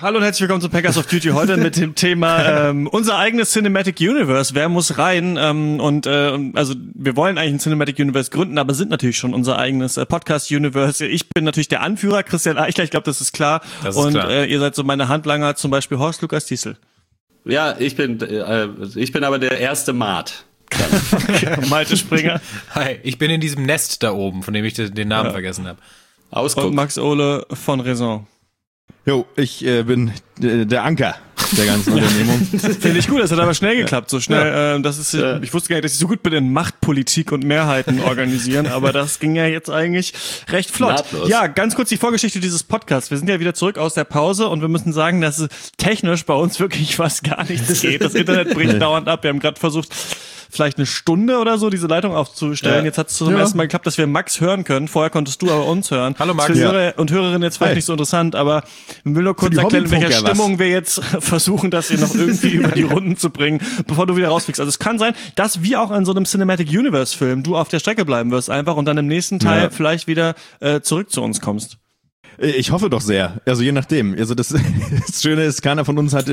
Hallo und herzlich willkommen zu Packers of Duty. Heute mit dem Thema unser eigenes Cinematic Universe. Wer muss rein? Also wir wollen eigentlich ein Cinematic Universe gründen, aber sind natürlich schon unser eigenes Podcast-Universe. Ich bin natürlich der Anführer, Christian Eichler, ich glaube, das ist klar. Klar. Ihr seid so meine Handlanger, zum Beispiel Horst Lukas Diesel. Ja, ich bin aber der erste Maat. Malte Springer. Hi, ich bin in diesem Nest da oben, von dem ich den Namen vergessen habe. Und Max Ohle von Raison. Jo, ich bin der Anker der ganzen Unternehmung. Finde ich gut, das hat aber schnell geklappt, so schnell. Ich wusste gar nicht, dass ich so gut bin in Machtpolitik und Mehrheiten organisieren, aber das ging ja jetzt eigentlich recht flott. Nahtlos. Ja, ganz kurz die Vorgeschichte dieses Podcasts. Wir sind ja wieder zurück aus der Pause und wir müssen sagen, dass technisch bei uns wirklich fast gar nichts geht. Das Internet bricht dauernd ab. Wir haben gerade versucht, vielleicht eine Stunde oder so diese Leitung aufzustellen. Ja. Jetzt hat es zum ersten Mal geklappt, dass wir Max hören können. Vorher konntest du aber uns hören. Hallo Max. Für Hörer und Hörerinnen jetzt vielleicht nicht so interessant, aber ich will nur kurz erklären, in welcher Stimmung wir jetzt versuchen, das hier noch irgendwie über die Runden zu bringen, bevor du wieder rausfliegst. Also es kann sein, dass wie auch in so einem Cinematic Universe Film du auf der Strecke bleiben wirst einfach und dann im nächsten Teil vielleicht wieder zurück zu uns kommst. Ich hoffe doch sehr. Also je nachdem. Also das Schöne ist, keiner von uns hat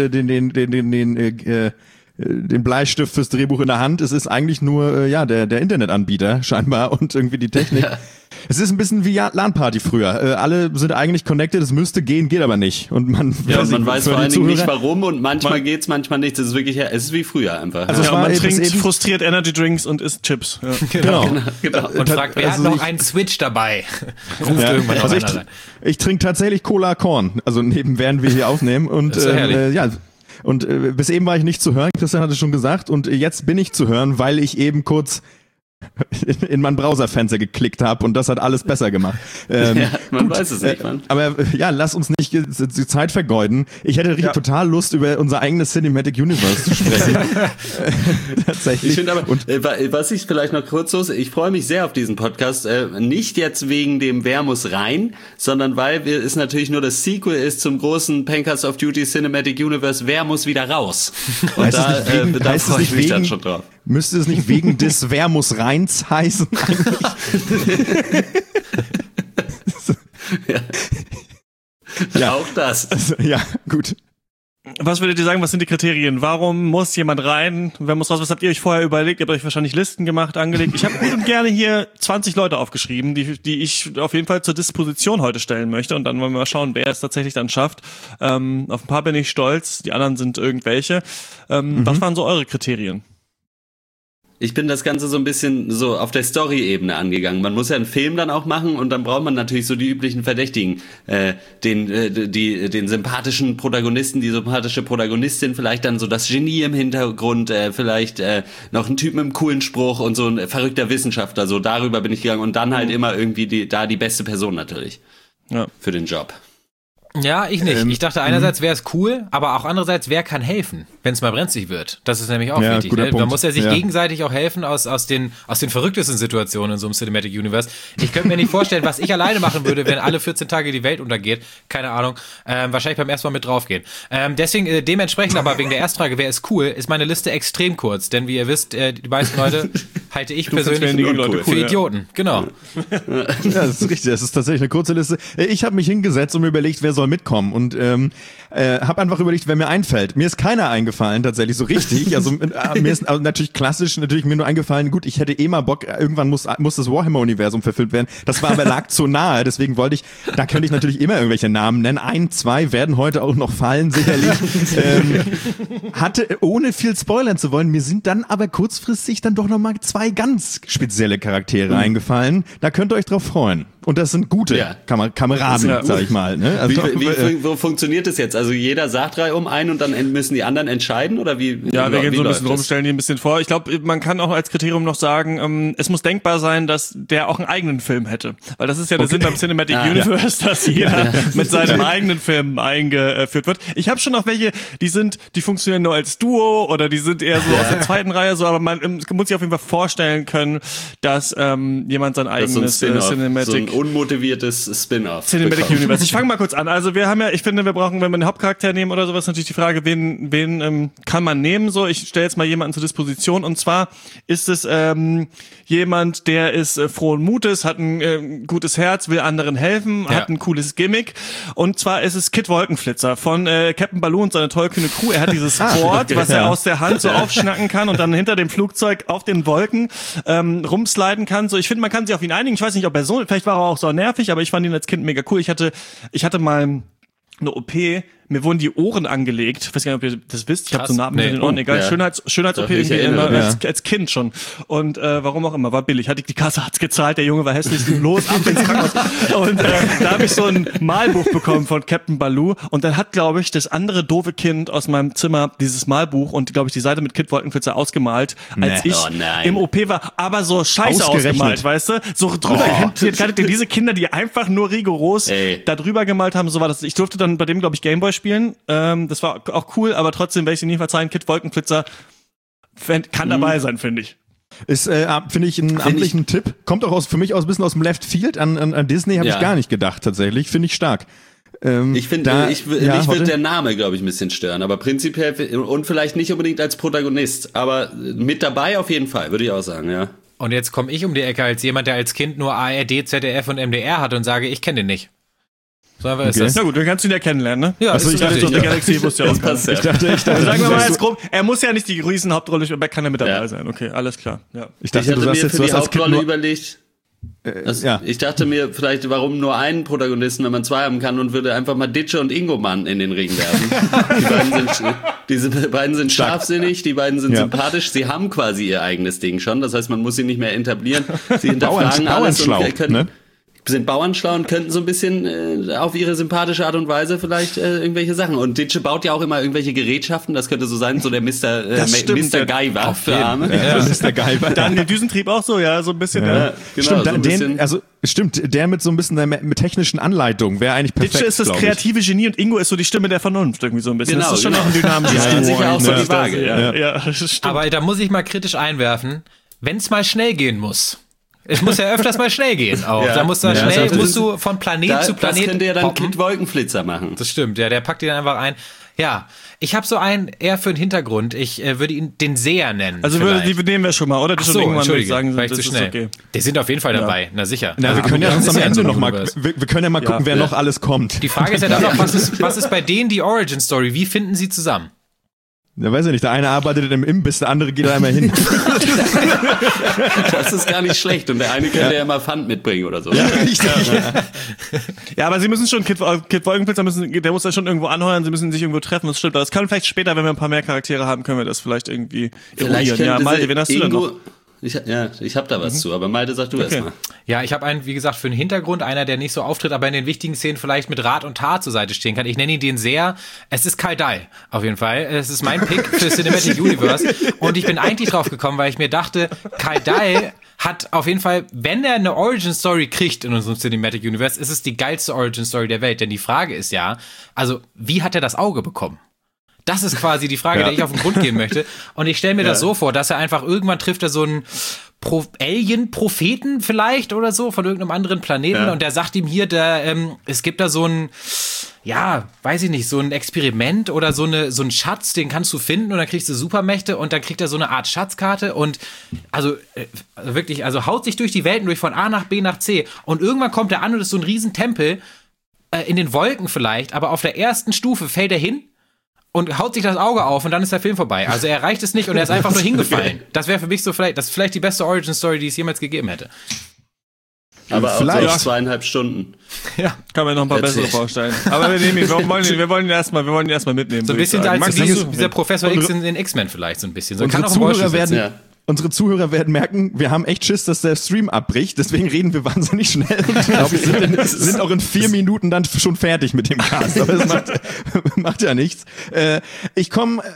den Bleistift fürs Drehbuch in der Hand. Es ist eigentlich nur der Internetanbieter scheinbar und irgendwie die Technik. Ja. Es ist ein bisschen wie LAN-Party früher. Alle sind eigentlich connected, es müsste gehen, geht aber nicht. Und man weiß vor allen Dingen nicht warum und manchmal geht's, manchmal nicht. Es ist wirklich, es ist wie früher einfach. Also man trinkt frustriert Energy Drinks und isst Chips. Ja. Genau. Und fragt, wer hat noch einen Switch dabei? Ruft irgendwann noch einer rein. Ich trinke tatsächlich Cola Korn, also während wir hier aufnehmen. Und Und bis eben war ich nicht zu hören, Christian hatte schon gesagt, und jetzt bin ich zu hören, weil ich eben kurz in mein Browserfenster geklickt habe und das hat alles besser gemacht. Man weiß es nicht, Mann. Aber lass uns nicht die Zeit vergeuden. Ich hätte total Lust, über unser eigenes Cinematic Universe zu sprechen. Tatsächlich. Ich finde aber, was ich vielleicht noch kurz so, ich freue mich sehr auf diesen Podcast, nicht jetzt wegen dem Wer muss rein, sondern weil es natürlich nur das Sequel ist zum großen Pankers of Duty Cinematic Universe, Wer muss wieder raus? Und da freue ich mich dann schon drauf. Müsste es nicht wegen des Wer muss reins heißen eigentlich? Ja. Auch das. Also, ja, gut. Was würdet ihr sagen, was sind die Kriterien? Warum muss jemand rein? Wer muss raus? Was habt ihr euch vorher überlegt? Ihr habt euch wahrscheinlich Listen angelegt. Ich habe gut und gerne hier 20 Leute aufgeschrieben, die ich auf jeden Fall zur Disposition heute stellen möchte. Und dann wollen wir mal schauen, wer es tatsächlich dann schafft. Auf ein paar bin ich stolz, die anderen sind irgendwelche. Was waren so eure Kriterien? Ich bin das Ganze so ein bisschen so auf der Story-Ebene angegangen. Man muss ja einen Film dann auch machen und dann braucht man natürlich so die üblichen Verdächtigen. Den sympathischen Protagonisten, die sympathische Protagonistin, vielleicht dann so das Genie im Hintergrund, vielleicht noch einen Typ mit einem coolen Spruch und so ein verrückter Wissenschaftler. So darüber bin ich gegangen und dann halt immer irgendwie die beste Person natürlich für den Job. Ja, ich nicht. Ich dachte einerseits wäre es cool, aber auch andererseits, wer kann helfen, wenn es mal brenzlig wird? Das ist nämlich auch wichtig. Ne? Man muss ja sich gegenseitig auch helfen aus den verrücktesten Situationen in so einem Cinematic Universe. Ich könnte mir nicht vorstellen, was ich alleine machen würde, wenn alle 14 Tage die Welt untergeht. Keine Ahnung. Wahrscheinlich beim ersten Mal mit draufgehen. Deswegen, dementsprechend aber wegen der Erstfrage, wer ist cool, ist meine Liste extrem kurz. Denn wie ihr wisst, die meisten Leute halte ich persönlich für Idioten. Genau. Ja, das ist richtig. Das ist tatsächlich eine kurze Liste. Ich habe mich hingesetzt und mir überlegt, wer soll mitkommen und habe einfach überlegt, wer mir einfällt. Mir ist keiner eingefallen, tatsächlich so richtig. Also mir ist natürlich klassisch mir nur eingefallen, gut, ich hätte mal Bock, irgendwann muss das Warhammer-Universum verfilmt werden. Das war aber lag zu nahe, deswegen da könnte ich natürlich immer irgendwelche Namen nennen. 1, 2 werden heute auch noch fallen, sicherlich. Hatte, ohne viel spoilern zu wollen, mir sind dann aber kurzfristig dann doch nochmal 2 ganz spezielle Charaktere eingefallen. Da könnt ihr euch drauf freuen. Und das sind gute Kameraden, sag ich mal. Ne? Also, wo funktioniert das jetzt? Also jeder sagt 3 um einen und dann müssen die anderen entscheiden? Oder wie? Ja, wir gehen so ein bisschen rum, stellen die ein bisschen vor. Ich glaube, man kann auch als Kriterium noch sagen, es muss denkbar sein, dass der auch einen eigenen Film hätte. Weil das ist ja der Sinn beim Cinematic Universe, dass jeder mit seinem eigenen Film eingeführt wird. Ich habe schon noch welche, die funktionieren nur als Duo oder die sind eher so aus der zweiten Reihe, so, aber man muss sich auf jeden Fall vorstellen können, dass jemand sein eigenes Cinematic ein unmotiviertes Spin-off. Cinematic Universe. Ich fange mal kurz an. Also ich finde, wir brauchen, wenn wir einen Hauptcharakter nehmen oder sowas, natürlich die Frage, wen kann man nehmen? So, ich stelle jetzt mal jemanden zur Disposition. Und zwar ist es jemand, der ist frohen Mutes, hat ein gutes Herz, will anderen helfen, hat ein cooles Gimmick. Und zwar ist es Kid Wolkenflitzer von Captain Baloo und seine tollkühne Crew. Er hat dieses Board, was er aus der Hand so aufschnacken kann und dann hinter dem Flugzeug auf den Wolken rumsliden kann. So, ich finde, man kann sich auf ihn einigen. Ich weiß nicht, ob er so, vielleicht war er auch so nervig, aber ich fand ihn als Kind mega cool. Ich hatte mal eine OP, mir wurden die Ohren angelegt. Ich weiß gar nicht, ob ihr das wisst. Ich habe so Narben in den Ohren. Egal, Schönheits-OP irgendwie immer als Kind schon. Und warum auch immer, war billig. Die Kasse hat's gezahlt, der Junge war hässlich, los, ab ins Krankenhaus. Und da habe ich so ein Malbuch bekommen von Captain Baloo. Und dann hat, glaube ich, das andere doofe Kind aus meinem Zimmer dieses Malbuch und, glaube ich, die Seite mit Kid Wolkenflitzer ausgemalt, als ich im OP war. Aber so scheiße ausgemalt, weißt du? So drüber, kennt ihr diese Kinder, die einfach nur rigoros da drüber gemalt haben, so war das. Ich durfte dann bei dem, glaube ich, Gameboy spielen. Das war auch cool, aber trotzdem werde ich sie nie verzeihen. Kid Wolkenflitzer kann dabei sein, finde ich. Ist, finde ich, einen amtlichen Tipp. Kommt auch für mich ein bisschen aus dem Left Field. An Disney habe ich gar nicht gedacht, tatsächlich. Finde ich stark. Ich finde, mich würde der Name, glaube ich, ein bisschen stören, aber prinzipiell und vielleicht nicht unbedingt als Protagonist, aber mit dabei auf jeden Fall, würde ich auch sagen, ja. Und jetzt komme ich um die Ecke als jemand, der als Kind nur ARD, ZDF und MDR hat und sage, ich kenne den nicht. So einfach ist das. Na gut, dann kannst du ihn ja kennenlernen, ne? Ja, also ich dachte, der Galaxy muss ja auch passen. Ich dachte, sagen wir mal jetzt grob, er muss ja nicht die riesen Hauptrolle spielen, aber kann er mit dabei sein. Okay, alles klar. Ja. Ich hatte mir für die Hauptrolle überlegt. Ich dachte mir vielleicht, warum nur einen Protagonisten, wenn man zwei haben kann, und würde einfach mal Ditsche und Ingoman in den Ring werfen. Diese beiden sind scharfsinnig, die beiden sind sympathisch, sie haben quasi ihr eigenes Ding schon, das heißt, man muss sie nicht mehr etablieren. Sie hinterfragen alles und können... sind bauernschlau und könnten so ein bisschen auf ihre sympathische Art und Weise vielleicht irgendwelche Sachen. Und Ditsche baut ja auch immer irgendwelche Gerätschaften, das könnte so sein, so der Mr. Guyver für Arme. Ja, Mr. Guyver. Dann der Düsentrieb auch so, ja, so ein bisschen. Ja, genau, stimmt, der mit so ein bisschen mit technischen Anleitungen wäre eigentlich perfekt. Ditsche ist das kreative Genie und Ingo ist so die Stimme der Vernunft irgendwie so ein bisschen. Genau, das ist schon noch ein dynamisches Duo. Sicher auch so die Waage. Ja, das stimmt. Aber da muss ich mal kritisch einwerfen, wenn es mal schnell gehen muss. Es muss ja öfters mal schnell gehen auch. Da musst du von Planet zu Planet. Das könnte ja dann Kid Wolkenflitzer machen. Das stimmt, ja, der packt ihn einfach ein. Ja, ich habe so einen eher für den Hintergrund. Ich würde ihn den Seher nennen. Also die nehmen wir schon mal, oder? Ach so, Entschuldige, sagen, das zu schnell. Okay. Die sind auf jeden Fall dabei, na sicher. Na, wir können ja sonst am Ende noch mal, wir können ja mal gucken, wer noch alles kommt. Die Frage ist ja dann noch, was ist bei denen die Origin Story? Wie finden sie zusammen? Ja, weiß ich nicht, der eine arbeitet im Imbiss, der andere geht da einmal hin. Das ist gar nicht schlecht und der eine könnte ja mal Pfand mitbringen oder so. Ja, richtig. Ja, aber sie müssen schon, Kid Wolkenflitzer der muss ja schon irgendwo anheuern, sie müssen sich irgendwo treffen, das stimmt. Aber das kann vielleicht später, wenn wir ein paar mehr Charaktere haben, können wir das vielleicht irgendwie eruieren. Ja, Malte, wen hast du denn noch? Ich habe da was zu, aber Malte, sag du erstmal. Ja, ich habe einen, wie gesagt, für den Hintergrund, einer, der nicht so auftritt, aber in den wichtigen Szenen vielleicht mit Rat und Tat zur Seite stehen kann. Ich nenne ihn den Seher. Es ist Kal Dall, auf jeden Fall. Es ist mein Pick für Cinematic Universe. Und ich bin eigentlich drauf gekommen, weil ich mir dachte, Kal Dall hat auf jeden Fall, wenn er eine Origin-Story kriegt in unserem Cinematic Universe, ist es die geilste Origin-Story der Welt. Denn die Frage ist ja, also, wie hat er das Auge bekommen? Das ist quasi die Frage, der ich auf den Grund gehen möchte. Und ich stelle mir das so vor, dass er einfach irgendwann trifft er so einen Alien-Propheten vielleicht oder so von irgendeinem anderen Planeten und der sagt ihm hier, es gibt da so ein, ja, weiß ich nicht, so ein Experiment oder so ein Schatz, den kannst du finden und dann kriegst du Supermächte und dann kriegt er so eine Art Schatzkarte und also wirklich, also haut sich durch die Welten durch von A nach B nach C und irgendwann kommt er an und ist so ein Riesentempel in den Wolken vielleicht, aber auf der ersten Stufe fällt er hin und haut sich das Auge auf und dann ist der Film vorbei. Also er erreicht es nicht und er ist einfach nur hingefallen. Das wäre für mich so das ist vielleicht die beste Origin-Story, die es jemals gegeben hätte. Aber vielleicht auch so 2,5 Stunden. Ja, kann man noch ein paar bessere vorstellen. Aber wir wollen ihn erstmal mitnehmen. So ein bisschen als dieser Professor X in X-Men vielleicht so ein bisschen. So Unsere Zuhörer werden merken, wir haben echt Schiss, dass der Stream abbricht, deswegen reden wir wahnsinnig schnell. Und ich glaube, wir sind auch in 4 Minuten dann schon fertig mit dem Cast, aber es macht ja nichts.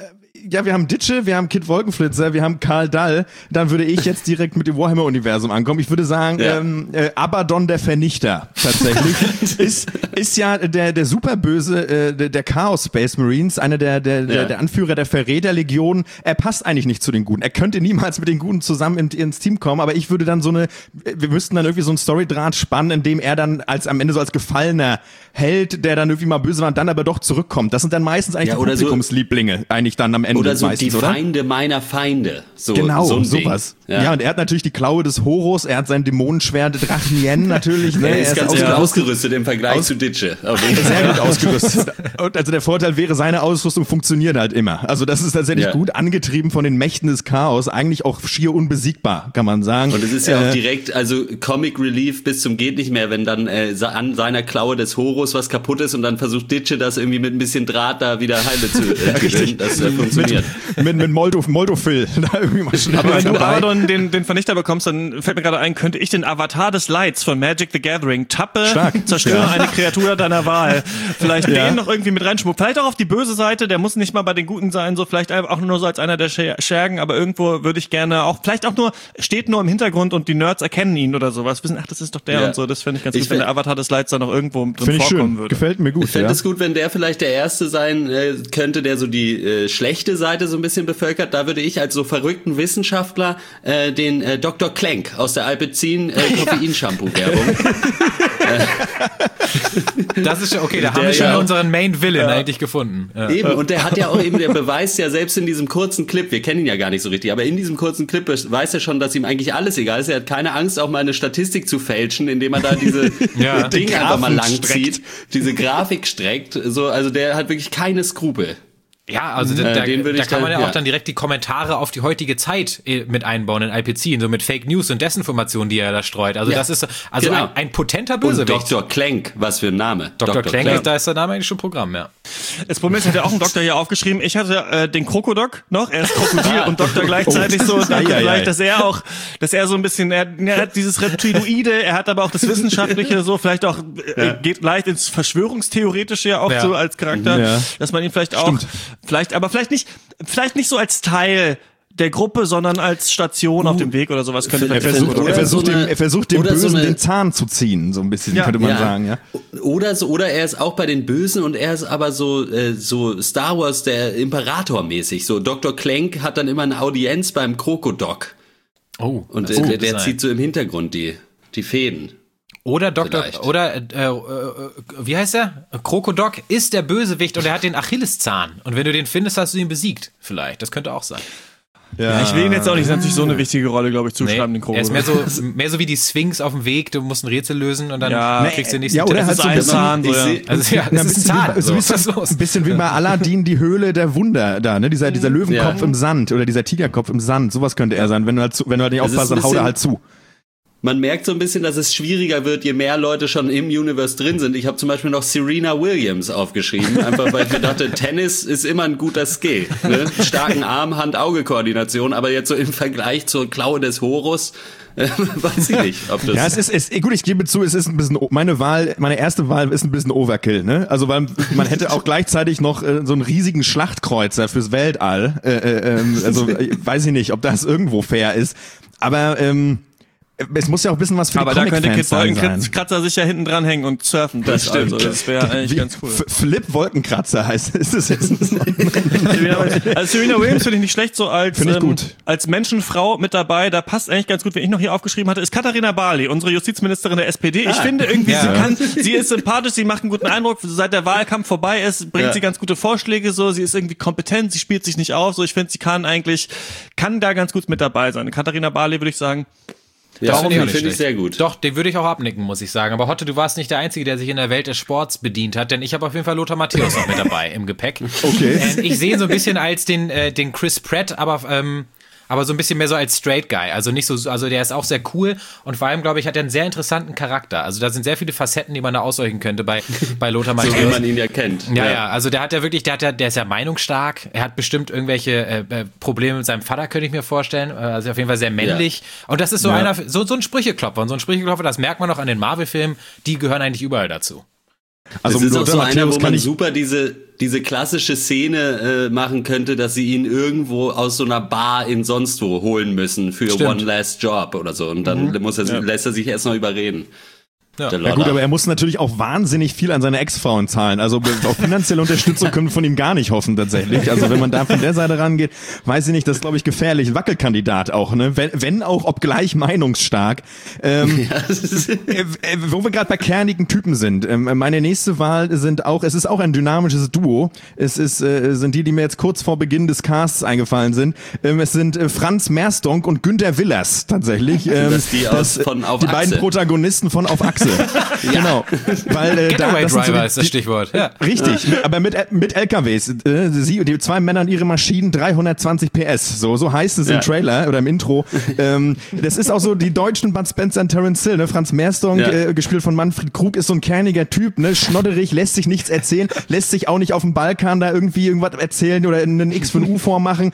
ja, wir haben Ditsche, wir haben Kid Wolkenflitzer, wir haben Karl Dall. Dann würde ich jetzt direkt mit dem Warhammer-Universum ankommen. Ich würde sagen, Abaddon der Vernichter tatsächlich ist ja der Superböse der Chaos Space Marines, einer der Anführer der Verräterlegion. Er passt eigentlich nicht zu den Guten. Er könnte niemals mit den Guten zusammen ins Team kommen, aber ich würde dann wir müssten dann irgendwie so einen Storydraht spannen, in dem er dann am Ende so als gefallener Held, der dann irgendwie mal böse war und dann aber doch zurückkommt. Das sind dann meistens eigentlich die Publikumslieblinge, eigentlich dann am Ende oder so meistens, die Feinde meiner Feinde. So, genau, so sowas. Ja, und er hat natürlich die Klaue des Horus, er hat sein Dämonenschwert Drachenien natürlich. Ne? Er ist ganz gut ausgerüstet im Vergleich zu Ditsche. Sehr gut ausgerüstet. Und also der Vorteil wäre, seine Ausrüstung funktioniert halt immer. Also das ist tatsächlich gut angetrieben von den Mächten des Chaos, eigentlich auch schier unbesiegbar, kann man sagen. Und es ist ja auch direkt, also Comic Relief bis zum geht nicht mehr, wenn dann an seiner Klaue des Horus was kaputt ist und dann versucht Ditsche das irgendwie mit ein bisschen Draht da wieder heile zu gewinnen. Das funktioniert. Mit Moldofil. Da irgendwie mal schnell. Aber wenn du Abaddon den Vernichter bekommst, dann fällt mir gerade ein, könnte ich den Avatar des Lights von Magic the Gathering, tappe, zerstöre eine Kreatur deiner Wahl, vielleicht den noch irgendwie mit reinschmucken. Vielleicht auch auf die böse Seite, der muss nicht mal bei den Guten sein, so vielleicht auch nur so als einer der Schergen, aber irgendwo würde ich gerne auch, vielleicht auch nur, steht nur im Hintergrund und die Nerds erkennen ihn oder sowas, wissen, ach, das ist doch der und so, das fände ich ganz gut, wenn der Avatar des Lights da noch irgendwo drin vorkommen würde. Gefällt mir gut. Ich fände es gut, wenn der vielleicht der Erste sein könnte, der so die schlechte Seite so ein bisschen bevölkert. Da würde ich als so verrückten Wissenschaftler den Dr. Klenk aus der Alpecin Koffein-Shampoo-Werbung. Das ist okay, da haben wir schon unseren Main Villain eigentlich gefunden. Ja. Eben, und der hat ja auch eben, der beweist ja selbst in diesem kurzen Clip, wir kennen ihn ja gar nicht so richtig, aber in diesem kurzen Clip weiß er schon, dass ihm eigentlich alles egal ist. Er hat keine Angst, auch mal eine Statistik zu fälschen, indem er da diese Dinge einfach mal langzieht, diese Grafik streckt. So, also der hat wirklich keine Skrupel. Ja, also da kann man ja auch dann direkt die Kommentare auf die heutige Zeit mit einbauen in IPC, so mit Fake News und Desinformation, die er da streut. Also das ist ein potenter Bösewicht. Und Dr. Klenk, was für ein Name. Dr. Klenk, da ist der Name eigentlich schon Programm, ja. Das Problem ist, hat ja auch ein Doktor hier aufgeschrieben, ich hatte den Krokodok noch, er ist Krokodil und Doktor gleichzeitig so, vielleicht, dass er so ein bisschen, er hat dieses Reptiloide, er hat aber auch das Wissenschaftliche so, vielleicht auch, geht leicht ins Verschwörungstheoretische ja auch so als Charakter, dass man ihn vielleicht auch, vielleicht nicht so als Teil der Gruppe, sondern als Station auf dem Weg oder sowas könnte er versucht dem Bösen so den Zahn zu ziehen, so ein bisschen, könnte man sagen, ja. Oder er ist auch bei den Bösen und er ist aber so Star Wars der Imperator mäßig, so Dr. Klenk hat dann immer eine Audienz beim Krokodok. Oh. Und der zieht so im Hintergrund die Fäden. Oder wie heißt er? Krokodok ist der Bösewicht und er hat den Achilleszahn. Und wenn du den findest, hast du ihn besiegt. Vielleicht. Das könnte auch sein. Ja, ich will ihn jetzt auch nicht natürlich so eine wichtige Rolle, glaube ich, zuschreiben, den Krokodok. Er ist mehr so wie die Sphinx auf dem Weg, du musst ein Rätsel lösen und dann kriegst du den nächsten oder halt so ein Zahn. Ein bisschen wie bei Aladdin die Höhle der Wunder da, ne? Dieser Löwenkopf im Sand oder dieser Tigerkopf im Sand, sowas könnte er sein. Wenn du halt nicht aufpasst, dann haut er halt zu. Man merkt so ein bisschen, dass es schwieriger wird, je mehr Leute schon im Universe drin sind. Ich habe zum Beispiel noch Serena Williams aufgeschrieben, einfach weil ich mir dachte, Tennis ist immer ein guter Skill. Ne? Starken Arm, Hand-Auge-Koordination, aber jetzt so im Vergleich zur Klaue des Horus, weiß ich nicht, ob das... Ja, es ist gut, ich gebe zu, es ist ein bisschen, meine erste Wahl ist ein bisschen Overkill, ne? Also, weil man hätte auch gleichzeitig noch so einen riesigen Schlachtkreuzer fürs Weltall, also, weiß ich nicht, ob das irgendwo fair ist, aber, es muss ja auch ein bisschen was für aber die Comic-Fans sein. Aber da könnte Wolkenkratzer sich ja hinten dranhängen und surfen. Das stimmt. Also, das wäre eigentlich ganz cool. Flip Wolkenkratzer heißt ist das jetzt. Also Serena Williams finde ich nicht schlecht, so als Menschenfrau mit dabei. Da passt eigentlich ganz gut, wenn ich noch hier aufgeschrieben hatte, ist Katharina Barley, unsere Justizministerin der SPD. Ich finde irgendwie, sie ist sympathisch, sie macht einen guten Eindruck. Seit der Wahlkampf vorbei ist, bringt sie ganz gute Vorschläge. So, sie ist irgendwie kompetent, sie spielt sich nicht auf. So, ich finde, sie kann da ganz gut mit dabei sein. Katharina Barley würde ich sagen. Ja, finde ich sehr gut. Doch, den würde ich auch abnicken, muss ich sagen. Aber Hotte, du warst nicht der Einzige, der sich in der Welt des Sports bedient hat, denn ich habe auf jeden Fall Lothar Matthäus noch mit dabei im Gepäck. Okay. Ich sehe ihn so ein bisschen als den Chris Pratt, aber so ein bisschen mehr so als Straight Guy. Also nicht so, also der ist auch sehr cool und vor allem, glaube ich, hat er einen sehr interessanten Charakter. Also da sind sehr viele Facetten, die man da ausheuchen könnte bei Lothar Matthäus. So wie man ihn ja kennt. Ja, also der ist ja meinungsstark. Er hat bestimmt irgendwelche Probleme mit seinem Vater, könnte ich mir vorstellen. Also auf jeden Fall sehr männlich. Ja. Und das ist so ein Sprücheklopfer. Und so ein Sprücheklopfer, das merkt man auch an den Marvel-Filmen, die gehören eigentlich überall dazu. Also das ist auch so einer, wo man super diese klassische Szene machen könnte, dass sie ihn irgendwo aus so einer Bar in sonst wo holen müssen für One Last Job oder so. Und dann lässt er sich erst noch überreden. Ja gut, aber er muss natürlich auch wahnsinnig viel an seine Ex-Frauen zahlen. Also auf finanzielle Unterstützung können wir von ihm gar nicht hoffen tatsächlich. Also wenn man da von der Seite rangeht, weiß ich nicht, das ist glaube ich gefährlich. Wackelkandidat auch, ne? Wenn auch, obgleich meinungsstark. Wo wir gerade bei kernigen Typen sind. Meine nächste Wahl es ist auch ein dynamisches Duo. Sind die mir jetzt kurz vor Beginn des Casts eingefallen sind. Es sind Franz Merstonk und Günter Willers tatsächlich. Die beiden Protagonisten von Auf Achse. Genau. Weil Getaway Driver ist das Stichwort. Ja. Richtig, aber mit LKWs. Die zwei Männer und ihre Maschinen 320 PS. So heißt es im Trailer oder im Intro. Das ist auch so die deutschen Bud Spencer und Terence Hill. Ne? Franz Merstonk, gespielt von Manfred Krug, ist so ein kerniger Typ, ne? Schnodderig, lässt sich nichts erzählen, lässt sich auch nicht auf dem Balkan da irgendwie irgendwas erzählen oder einen X von U vormachen.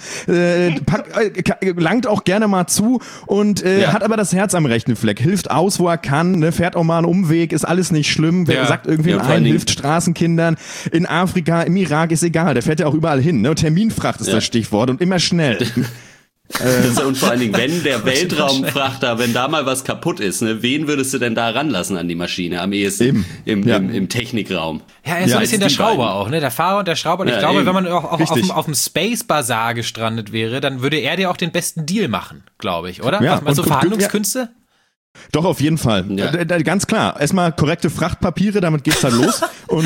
Langt auch gerne mal zu und hat aber das Herz am rechten Fleck. Hilft aus, wo er kann, ne? Fährt auch mal einen Umweg, ist alles nicht schlimm. Wer sagt irgendwie hilft Straßenkindern in Afrika, im Irak, ist egal. Der fährt ja auch überall hin. Ne? Terminfracht ist das Stichwort und immer schnell. Und vor allen Dingen, wenn der Weltraumfrachter, wenn da mal was kaputt ist, ne, wen würdest du denn da ranlassen an die Maschine? Am ehesten im Technikraum. Ja, er ist so ein bisschen der Schrauber auch, ne? Der Fahrer und der Schrauber. Und ich glaube, wenn man auch auf dem Space Bazaar gestrandet wäre, dann würde er dir auch den besten Deal machen, glaube ich, oder? Ja, was so Verhandlungskünste? Doch, auf jeden Fall. Ja. Ganz klar. Erstmal korrekte Frachtpapiere, damit geht's halt los.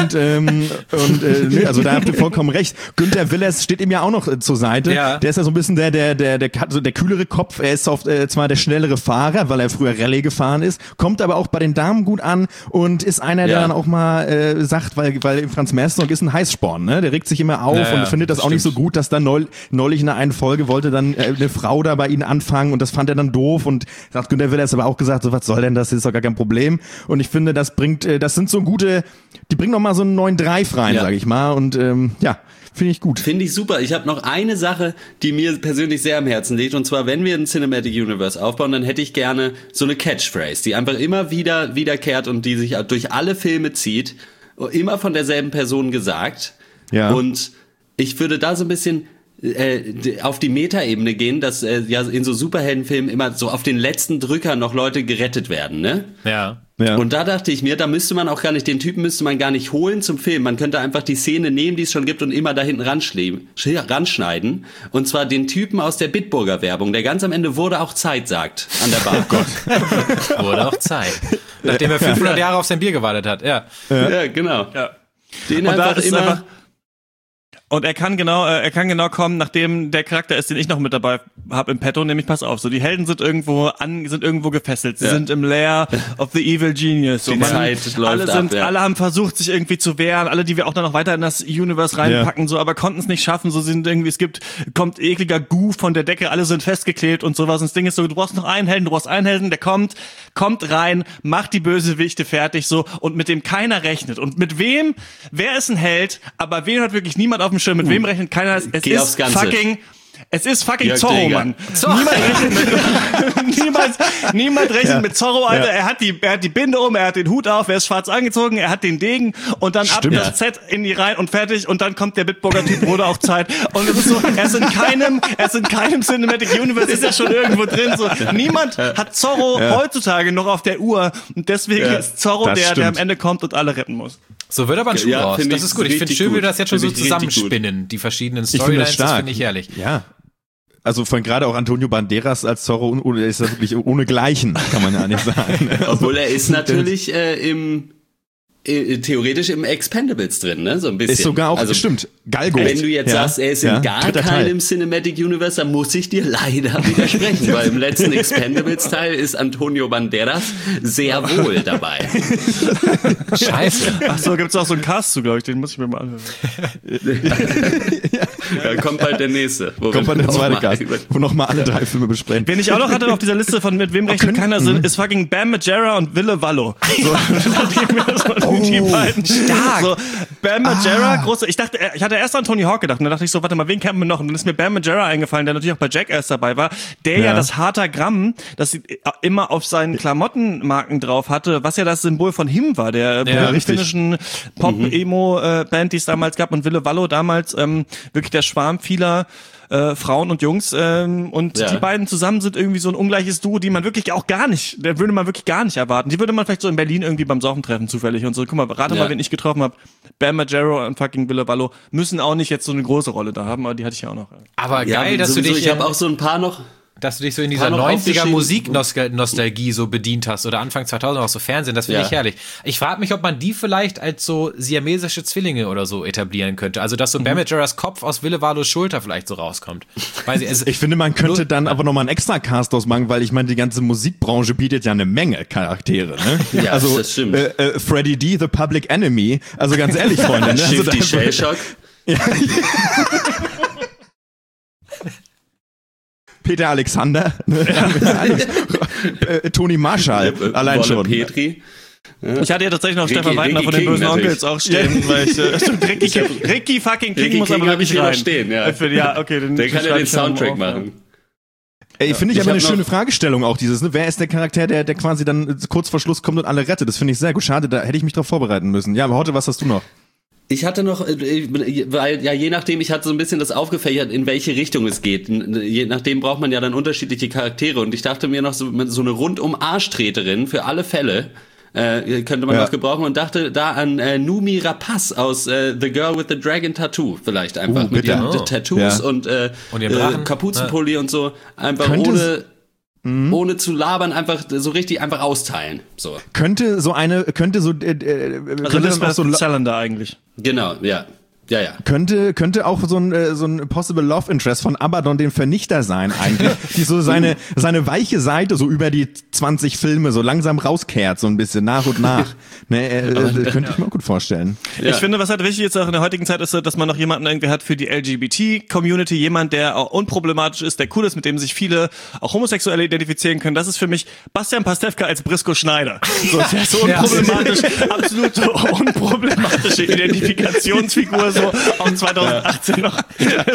Also da habt ihr vollkommen recht. Günter Willers steht ihm ja auch noch zur Seite. Ja. Der ist ja so ein bisschen der kühlere Kopf. Er ist zwar der schnellere Fahrer, weil er früher Rallye gefahren ist, kommt aber auch bei den Damen gut an und ist einer, der dann auch mal sagt, weil Franz Merstonk ist ein Heißsporn, ne? Der regt sich immer auf und findet das auch nicht so gut, dass dann neulich in einer Folge wollte dann eine Frau da bei ihnen anfangen und das fand er dann doof und sagt Günter Willers aber auch gesagt, so was soll denn das, ist doch gar kein Problem. Und ich finde, das sind so gute, die bringen noch mal so einen neuen Drive rein, sag ich mal. Und finde ich gut. Finde ich super. Ich habe noch eine Sache, die mir persönlich sehr am Herzen liegt. Und zwar, wenn wir ein Cinematic Universe aufbauen, dann hätte ich gerne so eine Catchphrase, die einfach immer wiederkehrt und die sich durch alle Filme zieht. Immer von derselben Person gesagt. Ja. Und ich würde da so ein bisschen auf die Metaebene gehen, dass in so Superheldenfilmen immer so auf den letzten Drücker noch Leute gerettet werden, ne? Ja. Und da dachte ich mir, den Typen müsste man gar nicht holen zum Film. Man könnte einfach die Szene nehmen, die es schon gibt und immer da hinten ranschneiden. Und zwar den Typen aus der Bitburger Werbung, der ganz am Ende wurde auch Zeit sagt an der Bar. Oh Gott. Wurde auch Zeit. Nachdem er 500 Jahre auf sein Bier gewartet hat, ja. Ja, genau. Ja. Den und einfach immer... Und er kann genau kommen, nachdem der Charakter ist, den ich noch mit dabei habe im Petto, nämlich pass auf, so die Helden sind irgendwo gefesselt, sie sind im Lair of the Evil Genius. So, alle haben versucht, sich irgendwie zu wehren, alle, die wir auch dann noch weiter in das Universe reinpacken, so, aber konnten es nicht schaffen, so sind irgendwie, kommt ekliger Goo von der Decke, alle sind festgeklebt und sowas. Und das Ding ist so, du brauchst einen Helden, der kommt rein, macht die Bösewichte fertig, so, und mit dem keiner rechnet. Und wer ist ein Held, aber wen hat wirklich niemand auf dem Schirm, mit wem rechnet keiner? Es ist fucking Zorro, Mann. Niemand rechnet mit Zorro, Alter. Er hat die Binde um, er hat den Hut auf, er ist schwarz angezogen, er hat den Degen und dann ab das Z in die rein und fertig und dann kommt der Bitburger Typ, wurde auch Zeit. Und es ist so, er ist in keinem Cinematic Universe, ist er schon irgendwo drin. So, niemand hat Zorro heutzutage noch auf der Uhr und deswegen ist Zorro der am Ende kommt und alle retten muss. So wird aber ein Schuh raus. Das ist gut. Ich finde schön, wie wir das jetzt schon so zusammenspinnen. Die verschiedenen Storylines, das finde ich herrlich. Ja. Also von gerade auch Antonio Banderas als Zorro, ist ja wirklich ohnegleichen, kann man ja nicht sagen. Obwohl er ist natürlich theoretisch im Expendables drin, ne? So ein bisschen. Ist sogar auch, stimmt. Galgo. Wenn du jetzt sagst, er ist in gar keinem Cinematic Universe, dann muss ich dir leider widersprechen, weil im letzten Expendables-Teil ist Antonio Banderas sehr wohl dabei. Scheiße. Ach so, gibt's auch so einen Cast zu, glaube ich, den muss ich mir mal anhören. Ja, kommt bald der nächste. Kommt bald der zweite Cast, wo nochmal alle 3 Filme besprechen. Wen ich auch noch hatte auf dieser Liste von mit wem rechnet keiner sind, ist fucking Bam Margera und Ville Vallo. So, die beiden. Stark. So, Bam Margera, große. Ich hatte erst an Tony Hawk gedacht und dann dachte ich so, warte mal, wen kennen wir noch? Und dann ist mir Bam Margera eingefallen, der natürlich auch bei Jackass dabei war, der ja das Hartagramm, das immer auf seinen Klamottenmarken drauf hatte, was ja das Symbol von Him war, der finnischen Pop-Emo-Band, die es damals gab, und Ville Vallo damals wirklich der Schwarm vieler Frauen und Jungs und die beiden zusammen sind irgendwie so ein ungleiches Duo, die man wirklich auch gar nicht, der würde man wirklich gar nicht erwarten. Die würde man vielleicht so in Berlin irgendwie beim Saufen treffen zufällig und so. Guck mal, rate mal, wen ich getroffen habe. Bam Margera und fucking Ville Vallo müssen auch nicht jetzt so eine große Rolle da haben, aber die hatte ich ja auch noch. Aber geil, dass du dich... Ich habe auch so ein paar noch... Dass du dich so in dieser 90er Musiknostalgie so bedient hast oder Anfang 2000 auch so Fernsehen, das finde ich herrlich. Ich frage mich, ob man die vielleicht als so siamesische Zwillinge oder so etablieren könnte. Also, dass so Bam Margeras Kopf aus Ville Vallos Schulter vielleicht so rauskommt. Ich finde, man könnte dann aber nochmal einen extra Cast ausmachen, weil ich meine, die ganze Musikbranche bietet ja eine Menge Charaktere. Ne? Ja, also, das stimmt. Freddie D, The Public Enemy. Also ganz ehrlich, Freunde. Ne? Shifty Shellshock. Ja. Peter Alexander, Toni Marshall, allein Wolle schon. Petri. Ja. Ich hatte ja tatsächlich noch Stefan Weidner von den bösen Onkels auch stehen, weil ich Ricky fucking King muss aber wirklich rein. Stehen, ja. Okay, der kann ja den Soundtrack machen. Ey, finde ich aber eine schöne Fragestellung auch dieses, ne? Wer ist der Charakter, der quasi dann kurz vor Schluss kommt und alle rettet? Das finde ich sehr gut. Schade, da hätte ich mich drauf vorbereiten müssen. Ja, aber heute, was hast du noch? Ich hatte noch, weil ja je nachdem, ich hatte so ein bisschen das aufgefächert, in welche Richtung es geht. Je nachdem braucht man ja dann unterschiedliche Charaktere und ich dachte mir noch so eine rundum Arschtreterin für alle Fälle könnte man noch gebrauchen und dachte da an Noomi Rapace aus The Girl with the Dragon Tattoo vielleicht einfach mit ihren Tattoos und Kapuzenpulli und so einfach ohne zu labern, einfach so richtig einfach austeilen. So. Könnte so also das so Cylinder eigentlich. Genau, ja. Ja. Könnte auch so ein Possible Love Interest von Abaddon den Vernichter sein eigentlich, die so seine weiche Seite so über die 20 Filme so langsam rauskehrt, so ein bisschen nach und nach. Könnte ich mir gut vorstellen. Ja. Ich finde, was halt wichtig ist auch in der heutigen Zeit ist, dass man noch jemanden irgendwie hat für die LGBT-Community, jemand, der auch unproblematisch ist, der cool ist, mit dem sich viele auch Homosexuelle identifizieren können. Das ist für mich Bastian Pastewka als Briscoe Schneider. So, der ist so unproblematisch, absolut unproblematische Identifikationsfigur, so auch 2018 noch.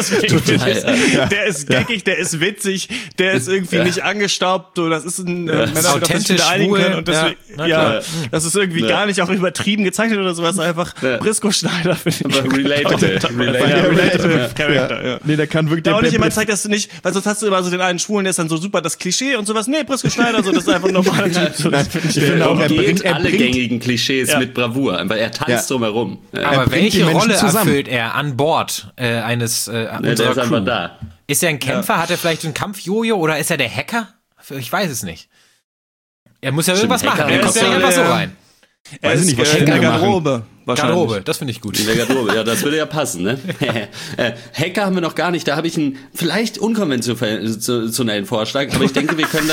Der ist geckig, der ist witzig, der ist irgendwie nicht angestaubt. So, das ist ein Männer, authentisch, schwul. Und deswegen, das ist irgendwie gar nicht auch übertrieben gezeichnet oder sowas. Einfach Briscoe Schneider finde ich. Relatable Character. Ja. Nee, der kann wirklich. Da auch nicht jemand zeigt das nicht, weil sonst hast du immer so den einen Schwulen, der ist dann so super das Klischee und sowas. Nee, Briscoe Schneider, so das ist einfach ein normaler Typ. So, das ich finde auch, er bringt alle gängigen Klischees mit Bravour. Er tanzt drumherum. Aber welche Rolle erfüllt er an Bord eines unserer Crew? Da. Ist er ein Kämpfer? Hat er vielleicht einen Kampfjojo oder ist er der Hacker? Ich weiß es nicht. Er muss ja irgendwas machen. Er kommt ja einfach so rein. Weiß ich nicht, was in der Garderobe. Garderobe, das finde ich gut. In der Garderobe, ja, das würde ja passen, ne? Hacker haben wir noch gar nicht. Da habe ich einen vielleicht unkonventionellen Vorschlag, aber ich denke, wir können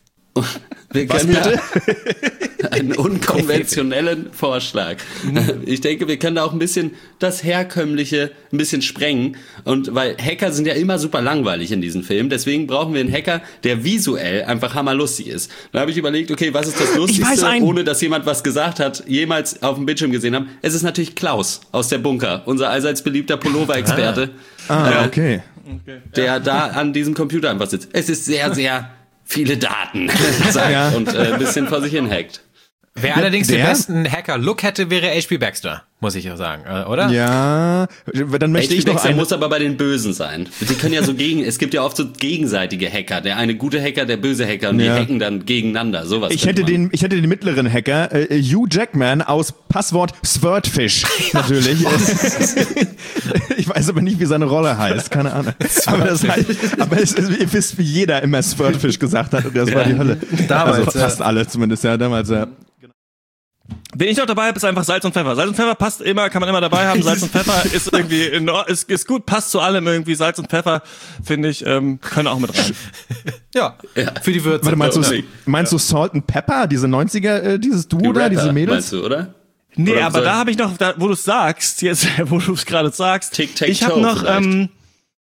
einen unkonventionellen Vorschlag. Ich denke, wir können da auch ein bisschen das Herkömmliche ein bisschen sprengen. Und weil Hacker sind ja immer super langweilig in diesen Filmen, deswegen brauchen wir einen Hacker, der visuell einfach hammerlustig ist. Da habe ich überlegt, okay, was ist das Lustigste, ohne dass jemand was gesagt hat, jemals auf dem Bildschirm gesehen haben. Es ist natürlich Klaus aus der Bunker, unser allseits beliebter Pullover-Experte. Okay. Der da an diesem Computer einfach sitzt. Es ist sehr, sehr viele Daten sagt und ein bisschen vor sich hin hackt. Wer allerdings den besten Hacker-Look hätte, wäre H.P. Baxter, muss ich ja sagen, oder? Ja, dann möchte ich noch muss aber bei den Bösen sein. Sie können ja so es gibt ja oft so gegenseitige Hacker. Der eine gute Hacker, der böse Hacker und die hacken dann gegeneinander. Sowas. Ich hätte den mittleren Hacker, Hugh Jackman aus Passwort Swordfish, natürlich. Ich weiß aber nicht, wie seine Rolle heißt, keine Ahnung. Aber ihr wisst, wie jeder immer Swordfish gesagt hat und das war die Hölle. Damals. Also fast alle zumindest, damals, Wen ich noch dabei habe, ist einfach Salz und Pfeffer. Salz und Pfeffer passt immer, kann man immer dabei haben. Salz und Pfeffer ist irgendwie ist gut, passt zu allem irgendwie. Salz und Pfeffer, finde ich, können auch mit rein. Ja, für die Würze. Warte, meinst du Salt and Pepper, diese 90er, dieses Duo da, diese Mädels? Meinst du, oder? Nee, aber da habe ich noch, wo du es sagst, jetzt, wo du es gerade sagst, ich habe noch,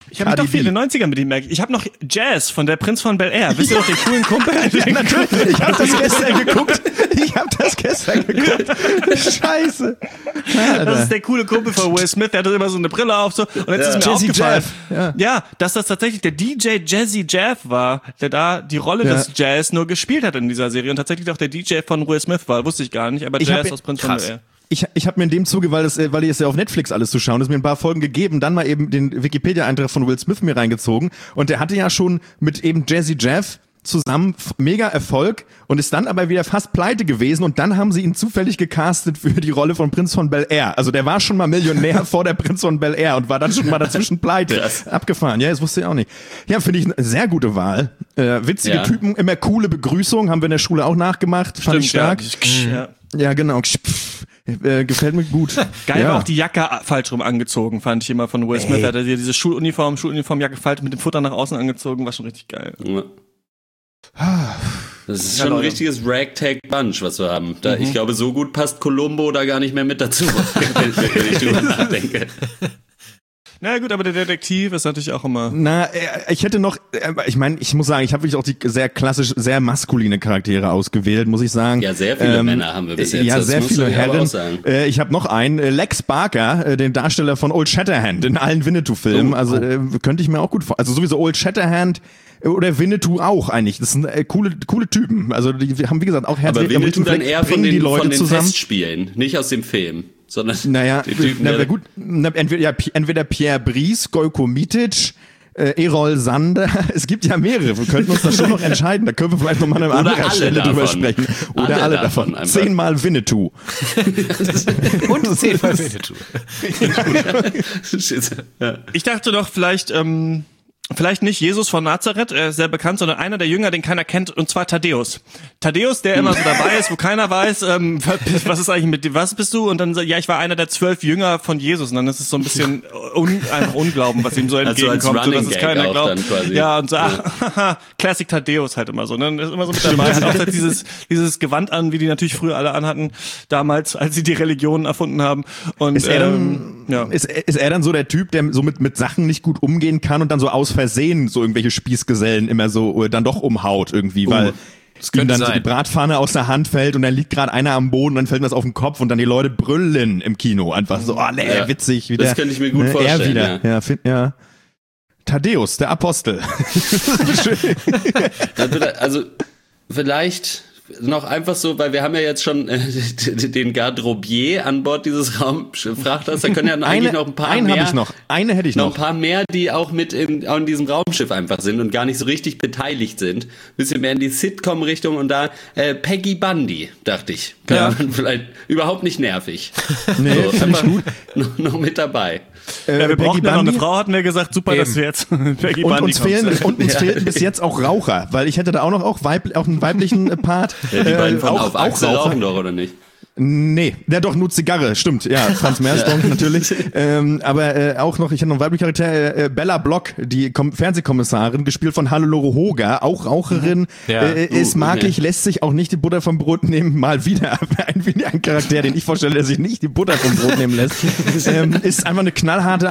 Ich habe doch viele 90er mit ihm merkt. Ich habe noch Jazz von der Prinz von Bel-Air. Wisst ihr doch den coolen Kumpel? Ja, natürlich. Ich habe das gestern geguckt. Scheiße. Das ist der coole Kumpel von Will Smith. Der hat immer so eine Brille auf. So. Und jetzt ist mir aufgefallen, dass das tatsächlich der DJ Jazzy Jeff war, der da die Rolle des Jazz nur gespielt hat in dieser Serie. Und tatsächlich auch der DJ von Will Smith war. Wusste ich gar nicht. Aber Jazz aus Prinz von Bel-Air. Ich habe mir in dem Zuge, weil es ja auf Netflix alles zu schauen ist, mir ein paar Folgen gegeben, dann mal eben den Wikipedia-Eintrag von Will Smith mir reingezogen und der hatte ja schon mit eben Jazzy Jeff zusammen mega Erfolg und ist dann aber wieder fast pleite gewesen und dann haben sie ihn zufällig gecastet für die Rolle von Prinz von Bel-Air. Also der war schon mal Millionär vor der Prinz von Bel-Air und war dann schon mal dazwischen pleite. Abgefahren, ja, das wusste ich auch nicht. Ja, finde ich eine sehr gute Wahl. Witzige Typen, immer coole Begrüßung, haben wir in der Schule auch nachgemacht, fand ich stark. Ja, genau. Gefällt mir gut. Geil war auch die Jacke falsch rum angezogen, fand ich immer von Will Smith. Er hatte diese Schuluniformjacke falsch mit dem Futter nach außen angezogen, war schon richtig geil. Ja. Das ist schon ein richtiges Ragtag-Bunch, was wir haben. Ich glaube, so gut passt Columbo da gar nicht mehr mit dazu, wenn ich drüber nachdenke. Na gut, aber der Detektiv ist natürlich auch immer... ich hätte noch, ich meine, ich muss sagen, ich habe wirklich auch die sehr klassisch, sehr maskuline Charaktere ausgewählt, muss ich sagen. Ja, sehr viele Männer haben wir bis jetzt. Ja, sehr viele Herren. Ich habe noch einen, Lex Barker, den Darsteller von Old Shatterhand in allen Winnetou-Filmen. Könnte ich mir auch gut vorstellen. Also sowieso Old Shatterhand oder Winnetou auch eigentlich. Das sind coole Typen. Also die haben, wie gesagt, auch herzlich. Aber Winnetou dann eher von den Festspielen, nicht aus dem Film. Sondern entweder Pierre Brice, Gojko Mitic, Errol Sander, es gibt ja mehrere, wir könnten uns das schon noch entscheiden, da können wir vielleicht noch mal an einer anderen Stelle drüber sprechen. Oder alle davon. 10-mal Winnetou. Und 10-mal Winnetou. Ich dachte doch vielleicht nicht Jesus von Nazareth, er ist sehr bekannt, sondern einer der Jünger, den keiner kennt, und zwar Thaddäus. Thaddäus, der immer so dabei ist, wo keiner weiß, was ist eigentlich mit dir, was bist du? Und dann, ich war einer der 12 Jünger von Jesus. Und dann ist es so ein bisschen einfach Unglauben, was ihm so entgegenkommt. Also so, dass es keiner glaubt. Ja, und so, Classic Thaddäus halt immer so. Ne? Ist immer so mit dabei. Hat auch dieses Gewand an, wie die natürlich früher alle anhatten, damals, als sie die Religionen erfunden haben. Und ist er dann so der Typ, der so mit Sachen nicht gut umgehen kann und dann so aus Versehen so irgendwelche Spießgesellen immer so dann doch umhaut irgendwie, weil ihm dann so die Bratpfanne aus der Hand fällt und dann liegt gerade einer am Boden, dann fällt ihm das auf den Kopf und dann die Leute brüllen im Kino einfach so, witzig. Wieder, das könnte ich mir gut vorstellen. Er wieder. Thaddäus, der Apostel. Also vielleicht noch einfach so, weil wir haben ja jetzt schon den Garderobier an Bord dieses Raumfrachters, da können ja eigentlich noch ein paar mehr. Eine hätte ich noch. Noch ein paar mehr, die auch mit in diesem Raumschiff einfach sind und gar nicht so richtig beteiligt sind. Bisschen mehr in die Sitcom-Richtung und da Peggy Bundy, dachte ich. Kann man vielleicht überhaup nicht nervig. Nee, so, fand ich gut. Noch mit dabei. Wir brauchen ja noch eine Frau, hatten wir gesagt, super, dass wir jetzt Peggy Bundy uns fehlten bis jetzt auch Raucher, weil ich hätte da auch noch auch einen weiblichen Part. Ja, die beiden von Auf Achse rauchen doch, oder nicht? Nee, ja doch, nur Zigarre, stimmt, ja, Franz Meersdorf natürlich, aber auch noch, ich hätte noch einen weiblichen Charakter, Bella Block, die Fernsehkommissarin, gespielt von Hannelore Hoger, auch Raucherin, ist maglich, lässt sich auch nicht die Butter vom Brot nehmen, mal wieder ein Charakter, den ich vorstelle, der sich nicht die Butter vom Brot nehmen lässt, ist einfach eine knallharte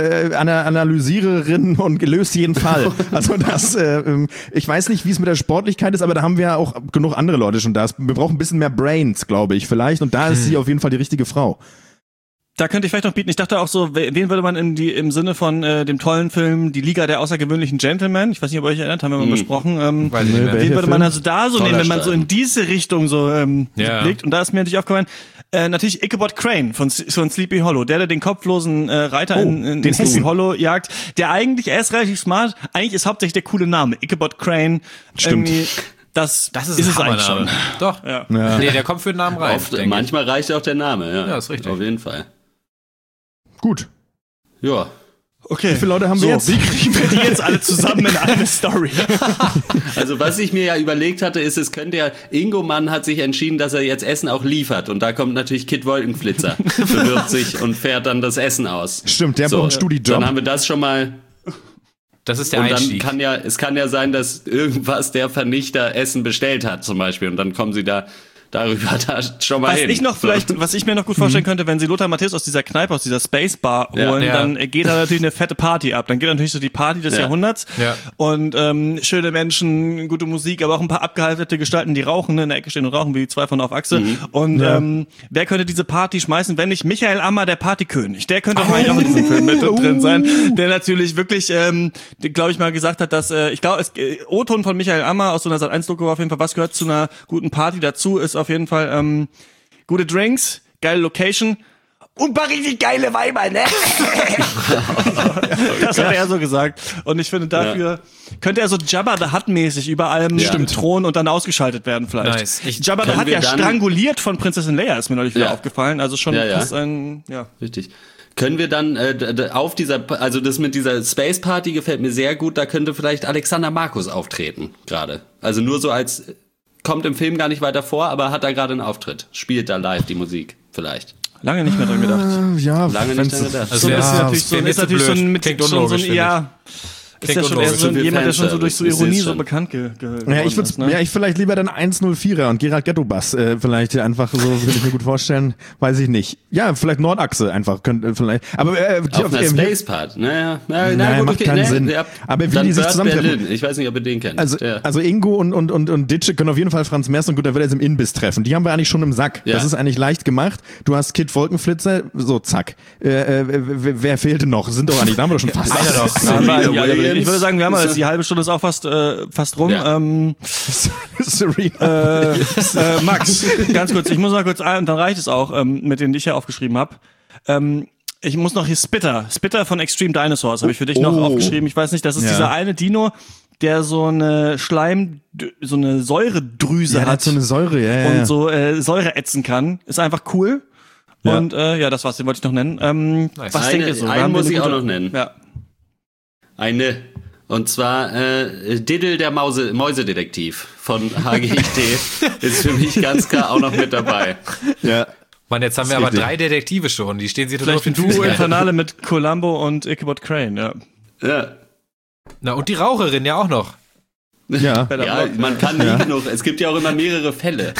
Analysiererin und löst jeden Fall, also das, ich weiß nicht, wie es mit der Sportlichkeit ist, aber da haben wir ja auch genug andere Leute schon da, wir brauchen ein bisschen mehr Brains, glaube ich, vielleicht. Und da ist sie auf jeden Fall die richtige Frau. Da könnte ich vielleicht noch bieten, ich dachte auch so, wen würde man im Sinne von dem tollen Film Die Liga der außergewöhnlichen Gentlemen, ich weiß nicht, ob ihr euch erinnert, haben wir mal besprochen, wen würde man also da so nehmen, wenn man so in diese Richtung so blickt. Und da ist mir natürlich aufgefallen, natürlich Ichabod Crane von Sleepy Hollow, der den kopflosen Reiter in Sleepy Hollow jagt, er ist relativ smart, eigentlich ist hauptsächlich der coole Name, Ichabod Crane. Stimmt. Das ist es eigentlich schon. Doch. Ja. Nee, der kommt für den Namen rein. Manchmal reicht auch der Name, ja. Ja, ist richtig. Auf jeden Fall. Gut. Ja. Okay. Wie viele Leute haben wir jetzt? Wie kriegen wir die jetzt alle zusammen in eine Story? Also was ich mir ja überlegt hatte, ist, Ingo Mann hat sich entschieden, dass er jetzt Essen auch liefert. Und da kommt natürlich Kid Wolkenflitzer, bewirbt sich und fährt dann das Essen aus. Stimmt, der braucht einen Studijob. Dann haben wir das schon mal. Das ist der Einstieg. Und dann es kann ja sein, dass irgendwas der Vernichter Essen bestellt hat zum Beispiel und dann kommen sie da darüber da schon mal hin. Was ich mir noch gut vorstellen könnte, wenn sie Lothar Matthäus aus dieser Kneipe, aus dieser Space Bar holen, dann geht da natürlich eine fette Party ab. Dann geht natürlich so die Party des Jahrhunderts und schöne Menschen, gute Musik, aber auch ein paar abgehalftete Gestalten, die rauchen, in der Ecke stehen und rauchen, wie die zwei von Auf Achse. Und wer könnte diese Party schmeißen, wenn nicht Michael Ammer, der Partykönig? Der könnte wahrscheinlich auch in diesem Film mit drin sein, der natürlich wirklich, glaube ich mal gesagt hat, dass, ich glaube, O-Ton von Michael Ammer aus so einer Sat.1-Doku auf jeden Fall, was gehört zu einer guten Party dazu, ist auf jeden Fall gute Drinks, geile Location und ein paar richtig geile Weiber, ne? Das hat er so gesagt. Und ich finde, dafür könnte er so Jabba the Hutt-mäßig über allem Thron und dann ausgeschaltet werden vielleicht. Nice. Jabba the Hutt stranguliert von Prinzessin Leia, ist mir neulich wieder aufgefallen. Also schon fast ein, Richtig. Können wir dann auf dieser, also das mit dieser Space Party gefällt mir sehr gut, da könnte vielleicht Alexander Markus auftreten gerade. Also nur so als, kommt im Film gar nicht weiter vor, aber hat da gerade einen Auftritt. Spielt da live die Musik vielleicht. Lange nicht mehr dran gedacht. Lange nicht dran gedacht. Also ist natürlich so ein ist ja schon eher so jemand, der schon so durch so Ironie so bekannt gehört. Ich vielleicht lieber dann 104er und Gerald Ghetto-Bass vielleicht einfach so, würde ich mir gut vorstellen, weiß ich nicht. Ja, vielleicht Nordachse einfach, könnte vielleicht. Aber auf einer Space-Part, macht keinen Sinn. Ja, aber wie die sich zusammentreffen. Ich weiß nicht, ob ihr den kennt. Also Ingo und Ditsche können auf jeden Fall Franz Mers und gut, da wird er jetzt im Imbiss treffen. Die haben wir eigentlich schon im Sack. Ja. Das ist eigentlich leicht gemacht. Du hast Kid Wolkenflitzer, so zack. Wer fehlte noch? Sind doch eigentlich, da haben wir doch schon fast alle. Ich würde sagen, wir haben jetzt die halbe Stunde ist auch fast rum. Ja. Max, ganz kurz, ich muss mal kurz dann reicht es auch, mit denen ich hier aufgeschrieben habe. Ich muss noch hier Spitter von Extreme Dinosaurs habe ich für dich noch aufgeschrieben. Ich weiß nicht, das ist dieser eine Dino, der so eine so eine Säuredrüse hat. So eine Säure, und so Säure ätzen kann. Ist einfach cool. Ja. Und das war's, den wollte ich noch nennen. Nice. Was denkt ihr so? Einen muss ich auch noch nennen. Ja. Und zwar Diddle der Mäusedetektiv von HGIT ist für mich ganz klar auch noch mit dabei. Ja. Mann, jetzt haben wir aber 3 Detektive schon, die stehen sie total auf den Duo Infernale mit Columbo und Ichabod Crane, ja. Na, und die Raucherin ja auch noch. Ja, man kann nie genug, es gibt ja auch immer mehrere Fälle.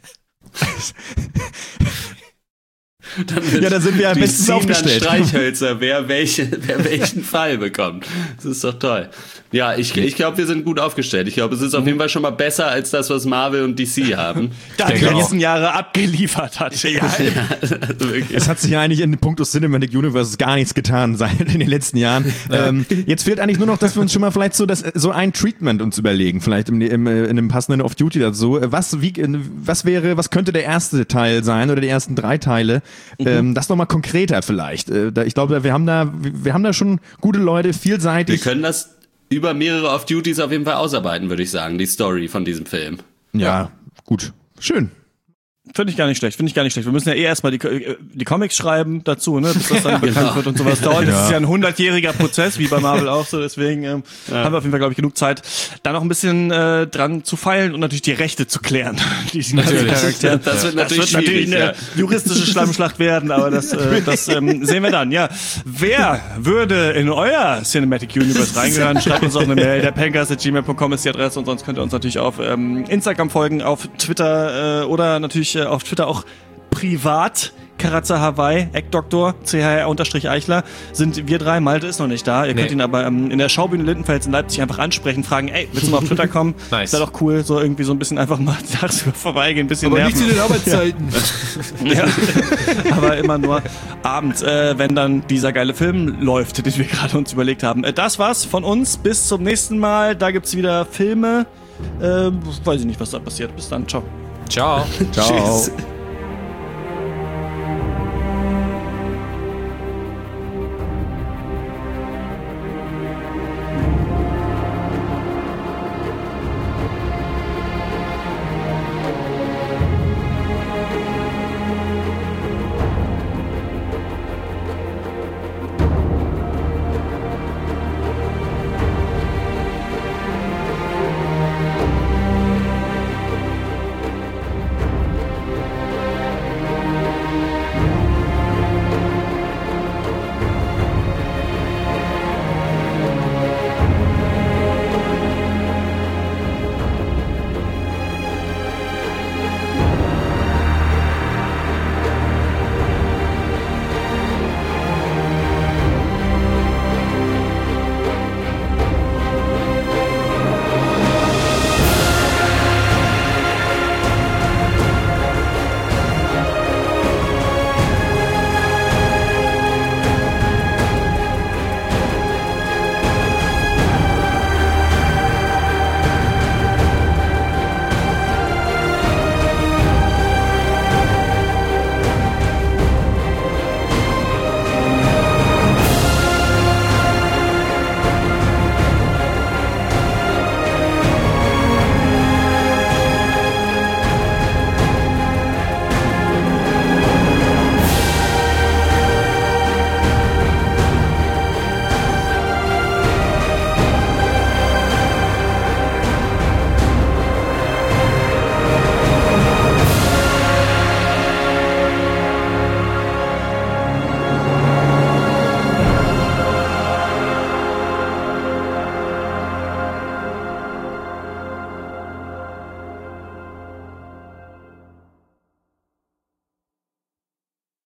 Da sind wir am besten aufgestellt. Dann Streichhölzer, wer welchen Fall bekommt. Das ist doch toll. Ja, ich glaube, wir sind gut aufgestellt. Ich glaube, es ist auf jeden Fall schon mal besser als das, was Marvel und DC haben. Das die letzten Jahre abgeliefert hat. Es hat sich ja eigentlich in puncto Cinematic Universe gar nichts getan in den letzten Jahren. Jetzt fehlt eigentlich nur noch, dass wir uns schon mal vielleicht so ein Treatment uns überlegen, vielleicht in einem passenden Off-Duty dazu. Was könnte der erste Teil sein oder die ersten 3 Teile? Das nochmal konkreter vielleicht. Ich glaube, wir haben da schon gute Leute, vielseitig. Wir können das über mehrere Off-Duties auf jeden Fall ausarbeiten, würde ich sagen, die Story von diesem Film. Ja, gut. Schön. Finde ich gar nicht schlecht. Wir müssen ja erstmal die Comics schreiben dazu, ne, bis das dann bekannt wird und sowas dauert. Das ist ja ein 100-jähriger Prozess, wie bei Marvel auch so. Deswegen haben wir auf jeden Fall, glaube ich, genug Zeit, da noch ein bisschen dran zu feilen und natürlich die Rechte zu klären. Diesen Charakteren. Das wird natürlich eine juristische Schlammschlacht werden, aber das sehen wir dann. Ja, wer würde in euer Cinematic Universe reingehören? Schreibt uns auch eine Mail. derpencast@gmail.com ist die Adresse und sonst könnt ihr uns natürlich auf Instagram folgen, auf Twitter oder natürlich auf Twitter auch privat. Karatza Hawaii, Eckdoktor, CHR-Eichler sind wir 3. Malte ist noch nicht da. Ihr könnt ihn aber in der Schaubühne Lindenfels in Leipzig einfach ansprechen, fragen, willst du mal auf Twitter kommen? Nice. Ist ja doch cool, so irgendwie so ein bisschen einfach mal tagsüber vorbeigehen, ein bisschen aber nerven. Aber nicht zu den Arbeitszeiten. Aber immer nur abends, wenn dann dieser geile Film läuft, den wir gerade uns überlegt haben. Das war's von uns. Bis zum nächsten Mal. Da gibt's wieder Filme. Weiß ich nicht, was da passiert. Bis dann. Ciao. Ciao. Ciao. Tschüss.